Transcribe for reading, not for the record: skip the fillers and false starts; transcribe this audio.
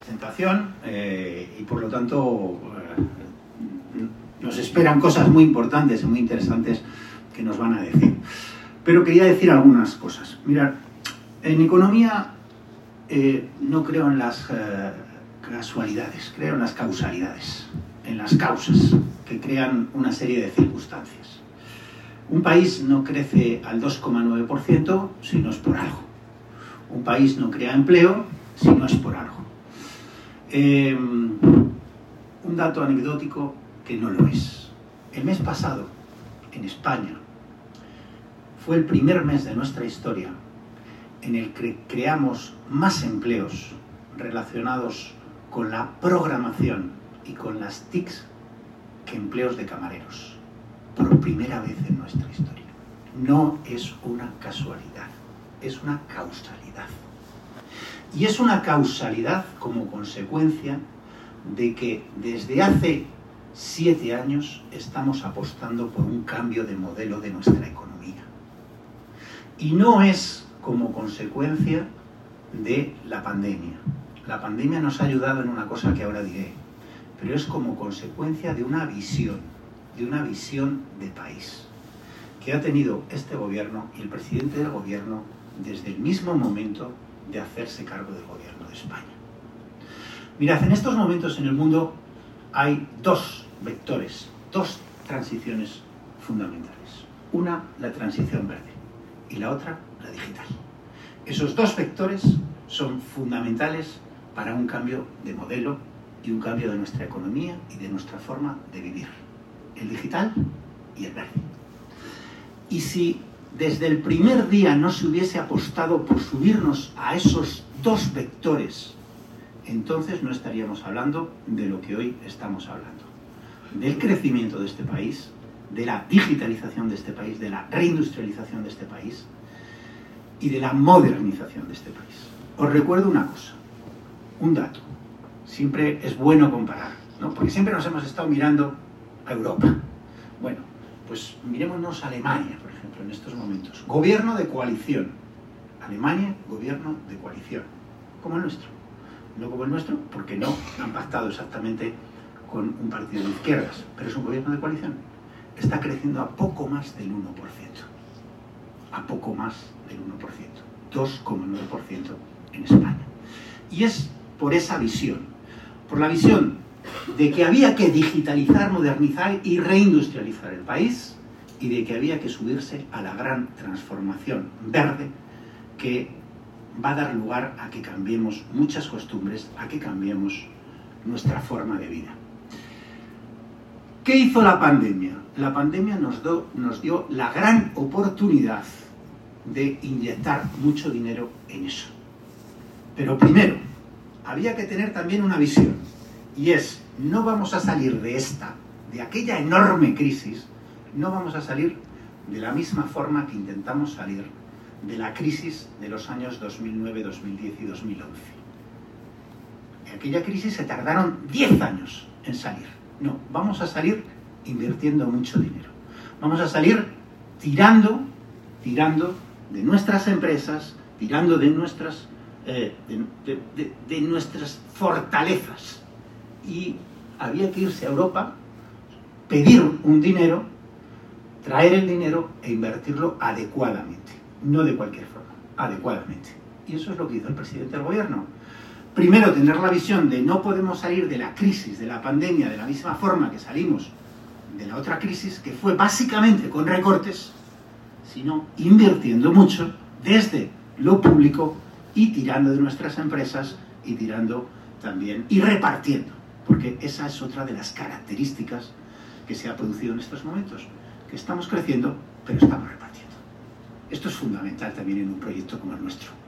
presentación y por lo tanto nos esperan cosas muy importantes y muy interesantes que nos van a decir. Pero quería decir algunas cosas. Mirad, en economía no creo en las casualidades, creo en las causalidades, en las causas que crean una serie de circunstancias. Un país no crece al 2,9% si no es por algo. Un país no crea empleo si no es por algo. Un dato anecdótico que no lo es. El mes pasado, en España, fue el primer mes de nuestra historia en el que creamos más empleos relacionados con la programación y con las TICs que empleos de camareros. Por primera vez en nuestra historia. No es una casualidad, es una causalidad. Y es una causalidad como consecuencia de que desde hace 7 años estamos apostando por un cambio de modelo de nuestra economía. Y no es como consecuencia de la pandemia. La pandemia nos ha ayudado en una cosa que ahora diré, pero es como consecuencia de una visión de país que ha tenido este gobierno y el presidente del gobierno desde el mismo momento de hacerse cargo del gobierno de España. Mirad, en estos momentos en el mundo hay dos vectores, dos transiciones fundamentales. Una, la transición verde, y la otra, la digital. Esos dos vectores son fundamentales para un cambio de modelo y un cambio de nuestra economía y de nuestra forma de vivir. El digital y el verde. Y si desde el primer día no se hubiese apostado por subirnos a esos dos vectores, entonces no estaríamos hablando de lo que hoy estamos hablando. Del crecimiento de este país, de la digitalización de este país, de la reindustrialización de este país y de la modernización de este país. Os recuerdo una cosa, un dato. Siempre es bueno comparar, ¿no? Porque siempre nos hemos estado mirando a Europa. Bueno, pues mirémonos a Alemania, por ejemplo, en estos momentos. Gobierno de coalición. Alemania, gobierno de coalición. Como el nuestro. No como el nuestro, porque no han pactado exactamente con un partido de izquierdas, pero es un gobierno de coalición. Está creciendo a poco más del 1%. A poco más del 1%. 2,9% en España. Y es por esa visión, por la visión de que había que digitalizar, modernizar y reindustrializar el país y de que había que subirse a la gran transformación verde que va a dar lugar a que cambiemos muchas costumbres, a que cambiemos nuestra forma de vida. ¿Qué hizo la pandemia? La pandemia nos dio la gran oportunidad de inyectar mucho dinero en eso. Pero primero, había que tener también una visión, y es, no vamos a salir de aquella enorme crisis, no vamos a salir de la misma forma que intentamos salir de la crisis de los años 2009, 2010 y 2011. En aquella crisis se tardaron 10 años en salir. No, vamos a salir invirtiendo mucho dinero. Vamos a salir tirando de nuestras empresas, tirando de nuestras fortalezas. Y había que irse a Europa, pedir un dinero, traer el dinero e invertirlo adecuadamente. No de cualquier forma, adecuadamente. Y eso es lo que hizo el presidente del gobierno. Primero, tener la visión de no podemos salir de la crisis, de la pandemia, de la misma forma que salimos de la otra crisis, que fue básicamente con recortes, sino invirtiendo mucho desde lo público y tirando de nuestras empresas y tirando también y repartiendo, porque esa es otra de las características que se ha producido en estos momentos, que estamos creciendo, pero estamos repartiendo. Esto es fundamental también en un proyecto como el nuestro.